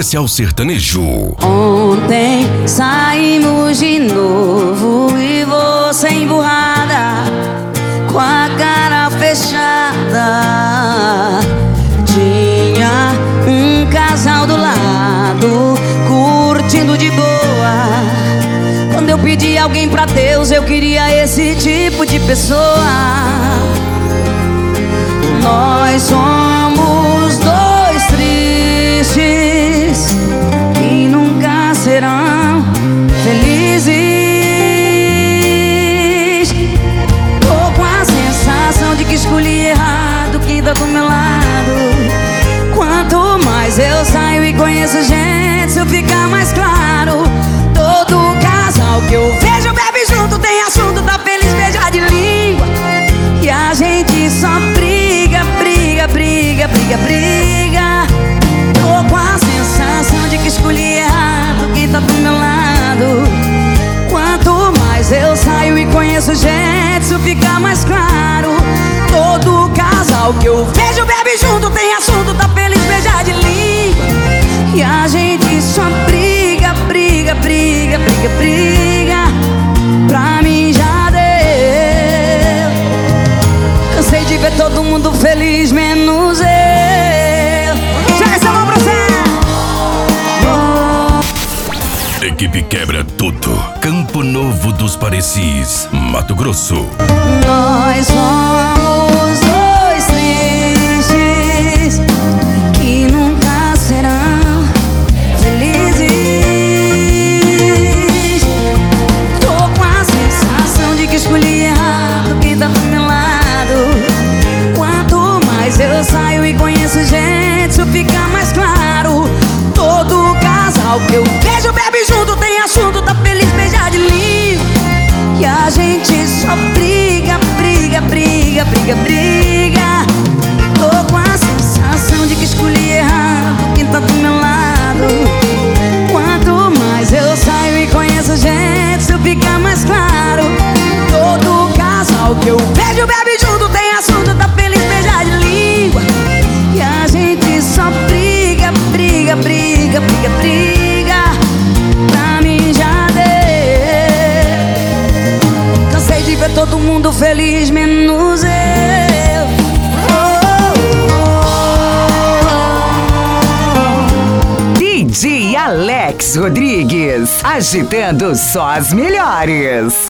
Especial Sertanejo. Ontem saímos de novo e você emburrada, com a cara fechada. Tinha um casal do lado, curtindo de boa. Quando eu pedi alguém pra Deus, eu queria esse tipo de pessoa. Nós somos dois tristes que nunca serão felizes. Tô com a sensação de que escolhi errado quem tá do meu lado. Quanto mais eu saio e conheço gente, isso fica mais claro. Todo casal que eu vejo bebe junto, tem assunto, tá feliz, beija de língua. E a gente só briga, briga, briga, briga, briga. Tô com a sensação de que escolhi errado quem tá do meu lado. Quanto mais eu saio e conheço gente, isso fica mais claro. Todo casal que eu vejo bebe junto, tem assunto, tá feliz, beija de língua. E a gente só briga, briga, briga, briga, briga. Pra mim já deu. Cansei de ver todo mundo feliz, menos eu. Joga essa mão pra você. Equipe Quebra Tudo. Campo Novo dos Parecis, Mato Grosso. Nós somos dois tristes que nunca serão felizes. Tô com a sensação de que escolhi errado quem tá do meu lado. Quanto mais eu saio e conheço gente, isso fica mais claro. Todo casal que eu vejo bebe junto, tem assunto, tá feliz, beija de língua. E a gente só briga, briga, briga, briga, briga. Tô com a sensação de que escolhi errado quem tá do meu lado. Quanto mais eu saio e conheço gente, isso fica mais claro. Todo casal que eu vejo bebe junto, tem assunto, tá feliz, beija de língua. E a gente só briga, briga, briga, briga, briga. Pra mim já deu. Cansei de ver todo mundo feliz, menos eu. DJ Alex Rodrigues, agitando só as melhores.